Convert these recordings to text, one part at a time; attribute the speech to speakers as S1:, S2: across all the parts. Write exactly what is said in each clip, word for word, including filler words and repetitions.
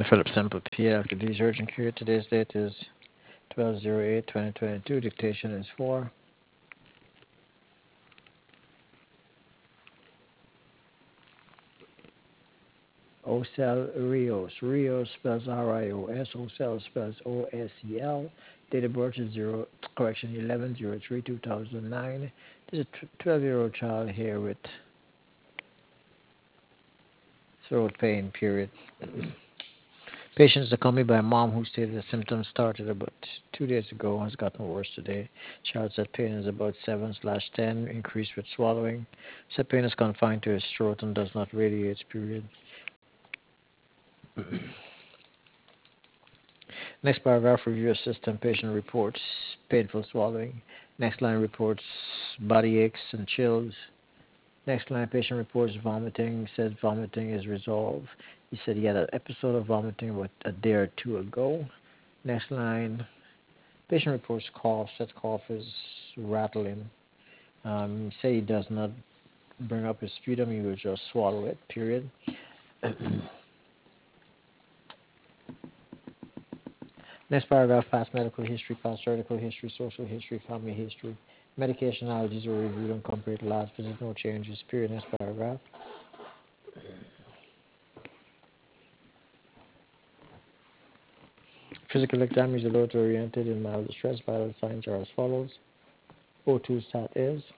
S1: Philip Semple, P. After these urgent care, today's date is twelve oh eight twenty twenty-two. Dictation is for Ocel Rios. Rios spells R I O S. Ocel spells O S E L. Date of birth is zero, correction, eleven oh three two thousand nine. There's a twelve-year-old child here with throat pain, period. Patient is accompanied by a mom who stated the symptoms started about two days ago, has gotten worse today. Child said pain is about seven slash ten, increased with swallowing. Said pain is confined to his throat and does not radiate, period. Next paragraph, review system. Patient reports painful swallowing. Next line reports body aches and chills. Next line, patient reports vomiting. Said vomiting is resolved. He said he had an episode of vomiting about a day or two ago. Next line, patient reports cough. Said cough is rattling. Um, say he does not bring up his sputum, he will just swallow it, period. Next paragraph, past medical history, past surgical history, social history, family history. Medication allergies were reviewed and compared to last visit, no changes, period. Next paragraph. Physical exam is alert oriented in mild distress. Vital signs are as follows. O two stat is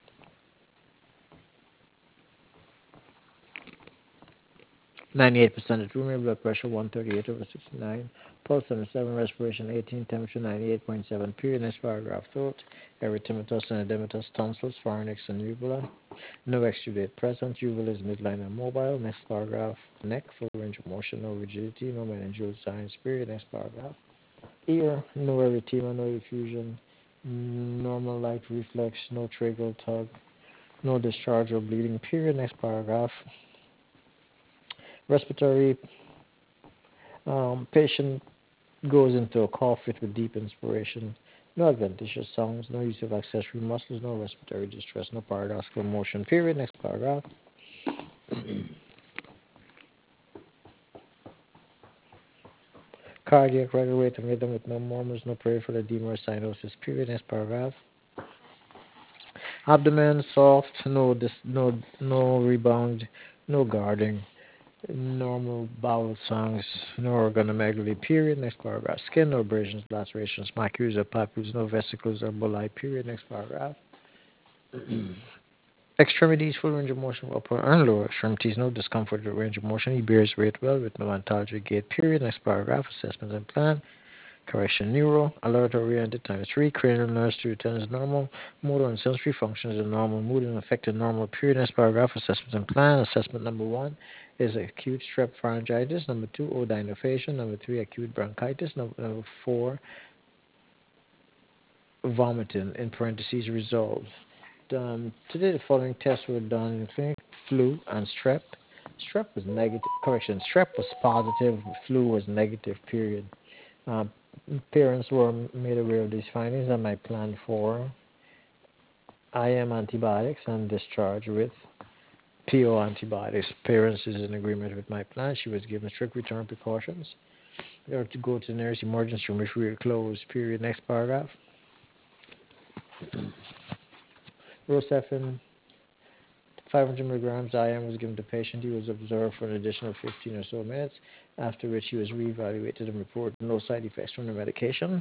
S1: ninety-eight percent at room air, blood pressure one thirty-eight over sixty-nine, pulse seventy-seven, respiration eighteen, temperature ninety-eight point seven, period. Next paragraph, throat, erythematous and edematous tonsils, pharynx and uvula. No exudate present, uvula is midline and mobile. Next paragraph, neck, full range of motion, no rigidity, no meningeal signs, period. Next paragraph. Ear, no erythema, no effusion, normal light reflex, no tracheal tug, no discharge or bleeding, period. Next paragraph. Respiratory, um, patient goes into a cough fit with deep inspiration, no adventitious sounds, no use of accessory muscles, no respiratory distress, no paradoxical motion, period. Next paragraph. Cardiac regular rate and rhythm with no murmurs, no peripheral edema or cyanosis, period. Next paragraph. Abdomen soft, no dis, no no rebound, no guarding, normal bowel sounds, no organomegaly, period. Next paragraph. Skin, no abrasions, lacerations, macules or papules, no vesicles or bulli, period. Next paragraph. Extremities, full range of motion, upper and lower extremities, no discomfort or range of motion. He bears weight well with no antalgic gait, period. Next paragraph. Assessment and plan. Correction, neuro, alert oriented times three, cranial nerves to return is normal, motor and sensory functions are normal, mood and affected normal, period. Next paragraph, assessment and plan. Assessment number one is acute strep pharyngitis, number two, odynophagia, number three, acute bronchitis, number, number four, vomiting, in parentheses, resolved. Um, today the following tests were done in clinic, flu and strep. Strep was negative, correction, strep was positive, flu was negative, period. Uh, Parents were made aware of these findings and my plan for I M antibiotics and discharge with P O antibiotics. Parents is in agreement with my plan. She was given strict return precautions. Or to go to the nearest emergency room if we were closed. Period. Next paragraph. Rosefin, five hundred milligrams I M was given to the patient. He was observed for an additional fifteen or so minutes, after which he was reevaluated and reported no side effects from the medication.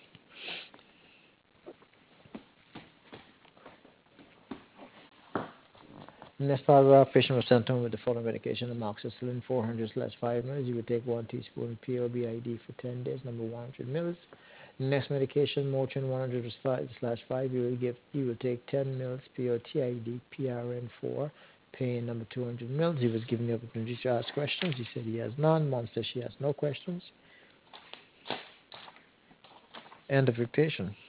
S1: Next paragraph, patient was sent home with the following medication: amoxicillin four hundred slash five mils. You would take one teaspoon P O B I D for ten days, number one hundred mils. Next medication, Motrin one hundred slash five. You will give, you will take ten mils P O T I D P R N four. Pain, number two hundred mils. He was given the opportunity to ask questions. He said he has none. Mom says she has no questions. End of dictation.